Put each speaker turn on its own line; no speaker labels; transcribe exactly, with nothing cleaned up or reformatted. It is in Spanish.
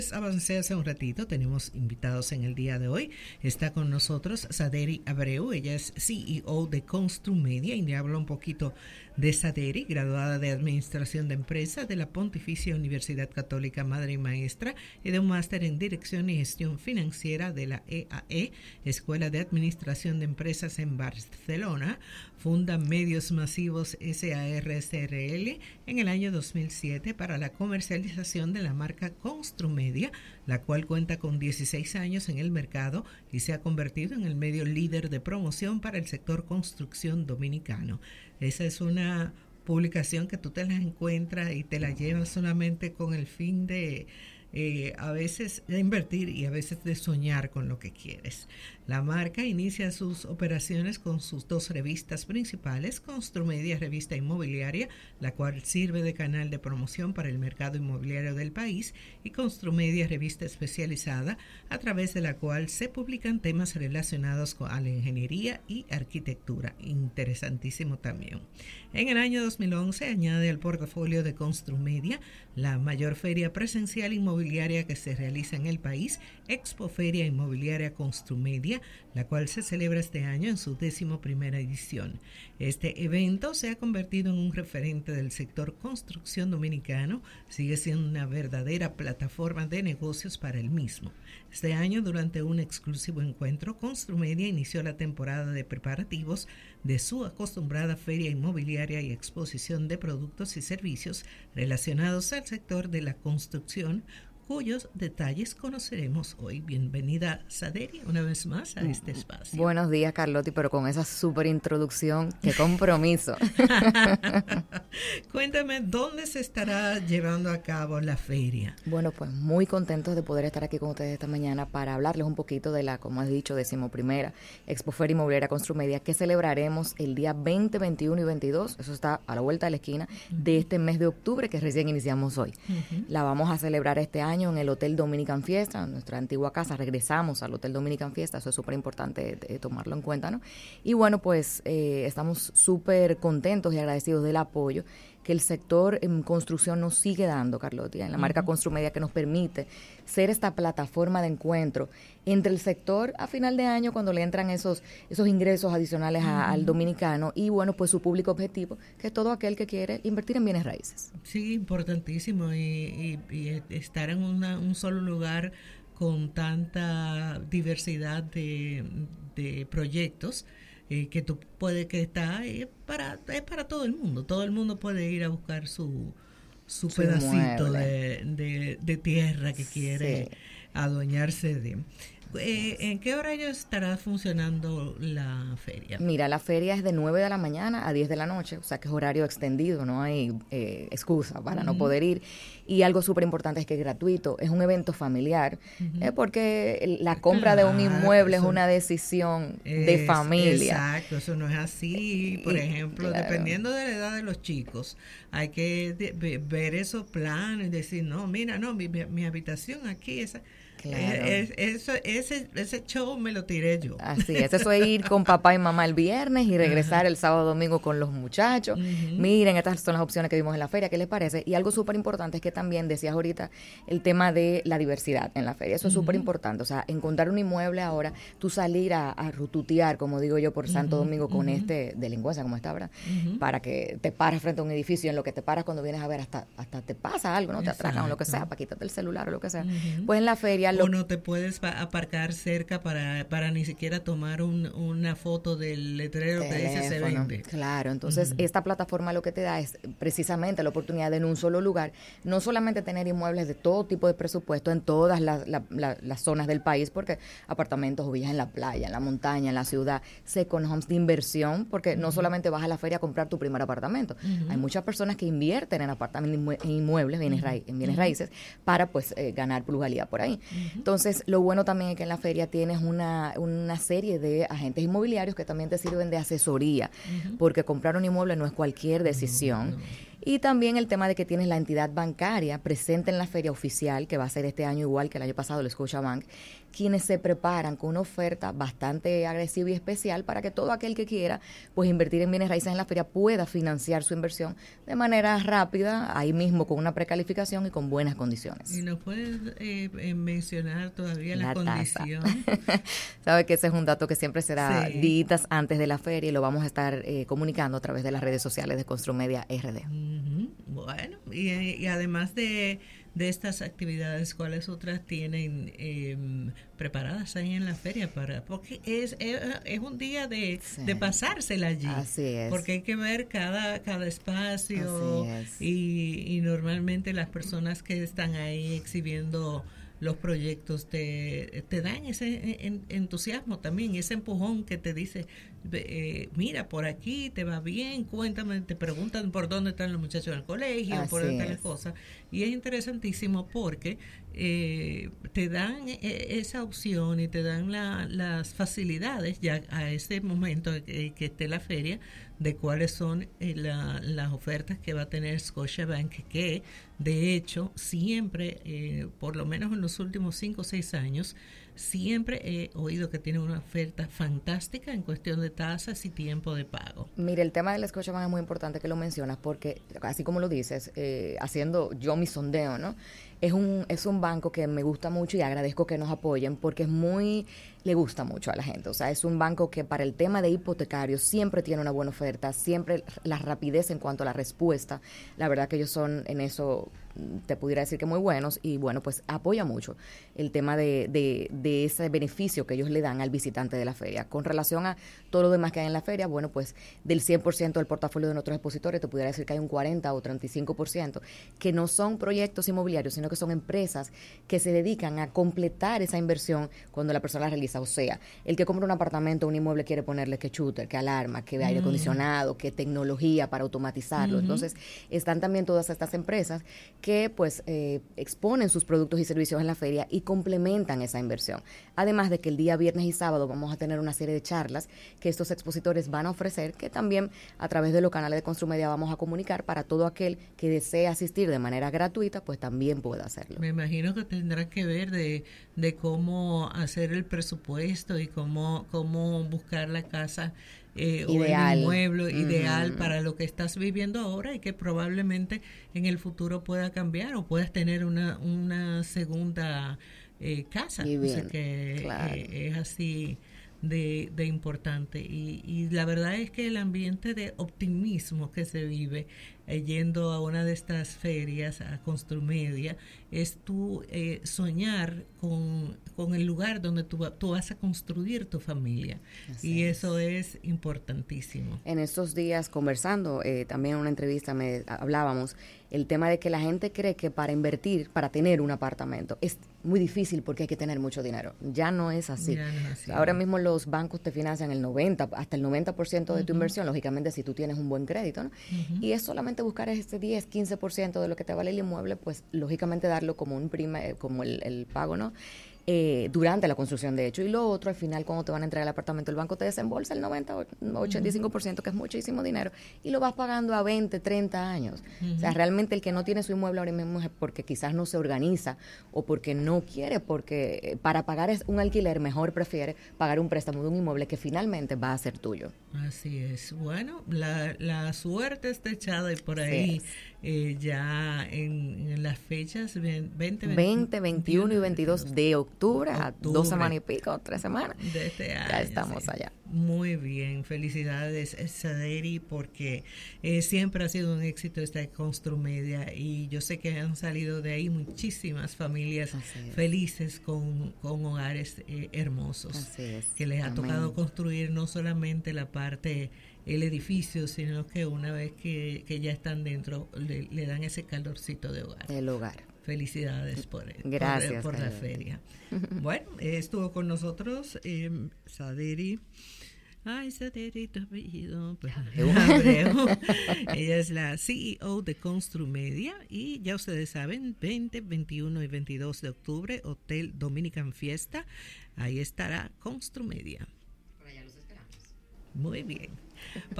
Avancé hace un ratito, tenemos invitados en el día de hoy. Está con nosotros Saderi Abreu, ella es C E O de Construmedia y le habla un poquito de Saderi, graduada de Administración de Empresas de la Pontificia Universidad Católica Madre y Maestra y de un máster en Dirección y Gestión Financiera de la E A E, Escuela de Administración de Empresas en Barcelona. Funda Medios Masivos S A R S R L en el año dos mil siete para la comercialización de la marca Construmedia, la cual cuenta con dieciséis años en el mercado y se ha convertido en el medio líder de promoción para el sector construcción dominicano. Esa es una publicación que tú te la encuentras y te la llevas solamente con el fin de eh, a veces de invertir y a veces de soñar con lo que quieres. La marca inicia sus operaciones con sus dos revistas principales, Construmedia Revista Inmobiliaria, la cual sirve de canal de promoción para el mercado inmobiliario del país, y Construmedia Revista Especializada, a través de la cual se publican temas relacionados con la ingeniería y arquitectura. Interesantísimo también. En el año dos mil once añade al portafolio de Construmedia la mayor feria presencial inmobiliaria que se realiza en el país, Expo Feria Inmobiliaria Construmedia, la cual se celebra este año en su décimo primera edición. Este evento se ha convertido en un referente del sector construcción dominicano, sigue siendo una verdadera plataforma de negocios para el mismo. Este año, durante un exclusivo encuentro, Construmedia inició la temporada de preparativos de su acostumbrada feria inmobiliaria y exposición de productos y servicios relacionados al sector de la construcción, cuyos detalles conoceremos hoy. Bienvenida, Saderi, una vez más a este espacio.
Buenos días, Carlotti, pero con esa súper introducción, qué compromiso.
Cuéntame, ¿dónde se estará llevando a cabo la feria?
Bueno, pues muy contentos de poder estar aquí con ustedes esta mañana para hablarles un poquito de la, como has dicho, decimoprimera Expo Feria Inmobiliaria Construmedia, que celebraremos el día veinte, veintiuno y veintidós, eso está a la vuelta de la esquina, de este mes de octubre que recién iniciamos hoy. Uh-huh. La vamos a celebrar este año en el Hotel Dominican Fiesta, nuestra antigua casa. Regresamos al Hotel Dominican Fiesta, eso es súper importante eh, tomarlo en cuenta, ¿no? Y bueno, pues eh, estamos súper contentos y agradecidos del apoyo que el sector en construcción nos sigue dando, Carlotti, en la marca uh-huh. Construmedia, que nos permite ser esta plataforma de encuentro entre el sector a final de año, cuando le entran esos esos ingresos adicionales a, uh-huh. al dominicano, y bueno, pues su público objetivo, que es todo aquel que quiere invertir en bienes raíces.
Sí, importantísimo, y, y, y estar en una, un solo lugar con tanta diversidad de, de proyectos, Eh, que tú puedes que está es para es para todo el mundo, todo el mundo puede ir a buscar su su, su pedacito de, de, de tierra que quiere sí. adueñarse de. Eh, ¿En qué horario estará funcionando la feria?
Mira, la feria es de nueve de la mañana a diez de la noche, o sea que es horario extendido, no hay eh, excusa para uh-huh. no poder ir. Y algo súper importante es que es gratuito, es un evento familiar, uh-huh. eh, porque la compra claro, de un inmueble eso, es una decisión es, de familia.
Exacto, eso no es así. Por y, ejemplo, claro. dependiendo de la edad de los chicos, hay que de, ver esos planes y decir, no, mira, no, mi, mi, mi habitación aquí, esa... Claro. Es, eso, ese, ese show me lo tiré yo.
Así es, eso es ir con papá y mamá el viernes y regresar uh-huh. el sábado domingo con los muchachos. Uh-huh. Miren, estas son las opciones que vimos en la feria, ¿qué les parece? Y algo súper importante es que también decías ahorita el tema de la diversidad en la feria, eso es uh-huh. súper importante, o sea, encontrar un inmueble ahora, tú salir a, a rututear, como digo yo, por uh-huh. Santo Domingo con uh-huh. este delincuencia como está, ¿verdad? Uh-huh. Para que te pares frente a un edificio, en lo que te paras cuando vienes a ver, hasta, hasta te pasa algo, ¿no? Te atracan o lo que sea, para quitarte el celular o lo que sea. Uh-huh. Pues en la feria...
Lo, o no te puedes aparcar cerca para, para ni siquiera tomar un, una foto del letrero teléfono, que dice se vende.
Claro, entonces uh-huh. esta plataforma lo que te da es precisamente la oportunidad de en un solo lugar, no solamente tener inmuebles de todo tipo de presupuesto en todas las, la, la, las zonas del país, porque apartamentos o villas en la playa, en la montaña, en la ciudad, second homes de inversión, porque uh-huh. no solamente vas a la feria a comprar tu primer apartamento, uh-huh. hay muchas personas que invierten en apartamentos, en inmuebles, bienes, ra- en bienes uh-huh. raíces, para pues eh, ganar plusvalía por ahí. Uh-huh. Entonces, lo bueno también es que en la feria tienes una, una serie de agentes inmobiliarios que también te sirven de asesoría, uh-huh. porque comprar un inmueble no es cualquier decisión. Uh-huh. Y también el tema de que tienes la entidad bancaria presente en la feria oficial, que va a ser este año igual que el año pasado, el Scotiabank, quienes se preparan con una oferta bastante agresiva y especial para que todo aquel que quiera pues invertir en bienes raíces en la feria pueda financiar su inversión de manera rápida, ahí mismo con una precalificación y con buenas condiciones.
¿Y nos puedes eh, mencionar todavía la, la condición?
Sabe que ese es un dato que siempre será sí. días antes de la feria y lo vamos a estar eh, comunicando a través de las redes sociales de Construmedia R D.
Uh-huh. Bueno, y, y además de de estas actividades, ¿cuáles otras tienen eh, preparadas ahí en la feria? Para porque es es, es un día de, sí. de pasársela allí.
Así es.
Porque hay que ver cada, cada espacio y, y normalmente las personas que están ahí exhibiendo los proyectos te, te dan ese en, entusiasmo también, ese empujón que te dice, eh, mira, por aquí te va bien, cuéntame, te preguntan por dónde están los muchachos en el colegio,
Así
por dónde están
es.
las cosas. Y es interesantísimo porque eh, te dan esa opción y te dan la, las facilidades ya a ese momento que, que esté la feria, de cuáles son eh, la, las ofertas que va a tener Scotiabank, que de hecho siempre, eh, por lo menos en los últimos cinco o seis años, siempre he oído que tiene una oferta fantástica en cuestión de tasas y tiempo de pago.
Mire, el tema del Scotiabank es muy importante que lo mencionas porque, así como lo dices, eh, haciendo yo mi sondeo, ¿no? Es un, es un banco que me gusta mucho y agradezco que nos apoyen porque es muy, le gusta mucho a la gente. O sea, es un banco que para el tema de hipotecarios siempre tiene una buena oferta, siempre la rapidez en cuanto a la respuesta. La verdad que ellos son en eso, te pudiera decir que muy buenos y bueno, pues apoya mucho el tema de, de, de ese beneficio que ellos le dan al visitante de la feria. Con relación a todo lo demás que hay en la feria, bueno, pues del cien por ciento del portafolio de nuestros expositores, te pudiera decir que hay un cuarenta o treinta y cinco por ciento que no son proyectos inmobiliarios, sino que son empresas que se dedican a completar esa inversión cuando la persona la realiza. O sea, el que compra un apartamento o un inmueble quiere ponerle que shooter, que alarma, que aire acondicionado, que tecnología para automatizarlo. Uh-huh. Entonces, están también todas estas empresas que pues eh, exponen sus productos y servicios en la feria y complementan esa inversión. Además de que el día viernes y sábado vamos a tener una serie de charlas que estos expositores van a ofrecer, que también a través de los canales de Construmedia vamos a comunicar para todo aquel que desee asistir de manera gratuita, pues también pueda hacerlo.
Me imagino que tendrá que ver de, de cómo hacer el presupuesto y cómo, cómo buscar la casa Eh, o el inmueble uh-huh. ideal para lo que estás viviendo ahora y que probablemente en el futuro pueda cambiar o puedas tener una, una segunda eh, casa.
Y bien,
o sea que
claro.
eh, es así de, de importante y, y la verdad es que el ambiente de optimismo que se vive eh, yendo a una de estas ferias, a Construmedia, es tú eh, soñar con, con el lugar donde tú, tú vas a construir tu familia. Así y es. Eso es importantísimo.
En estos días conversando, eh, también en una entrevista me hablábamos el tema de que la gente cree que para invertir, para tener un apartamento, es muy difícil porque hay que tener mucho dinero. Ya no es así.
Ya no es así.
Ahora mismo los bancos te financian el noventa, hasta el noventa por ciento de uh-huh. tu inversión, lógicamente si tú tienes un buen crédito, ¿no? Uh-huh. Y es solamente buscar ese diez, quince por ciento de lo que te vale el inmueble, pues lógicamente darlo como un prima, como el, el pago, ¿no? Eh, durante la construcción, de hecho. Y lo otro, al final, cuando te van a entregar el apartamento, el banco te desembolsa el noventa, ochenta y cinco por ciento, que es muchísimo dinero, y lo vas pagando a veinte, treinta años. Uh-huh. O sea, realmente el que no tiene su inmueble ahora mismo es porque quizás no se organiza o porque no quiere, porque para pagar un alquiler mejor prefiere pagar un préstamo de un inmueble que finalmente va a ser tuyo.
Así es. Bueno, la, la suerte está echada y por ahí sí. eh, ya en, en las fechas veinte,
veinte, veintiuno y veintidós de octubre. Octubre, a dos semanas y pico, tres semanas.
De este año.
Ya estamos
sí.
allá.
Muy bien, felicidades Saderi, porque eh, siempre ha sido un éxito esta Construmedia y yo sé que han salido de ahí muchísimas familias felices con, con hogares eh, hermosos.
Así es.
Que les ha
Amén.
Tocado construir no solamente la parte, el edificio, sino que una vez que, que ya están dentro le, le dan ese calorcito de hogar.
El hogar.
Felicidades por,
Gracias,
por, por la feria. Bueno, estuvo con nosotros eh, Saderi. Ay, Saderi, tu apellido. Pues, Abreu. Ella es la C E O de Construmedia y ya ustedes saben, veinte, veintiuno y veintidós de octubre, Hotel Dominican Fiesta. Ahí estará Construmedia.
Por allá los esperamos.
Muy bien.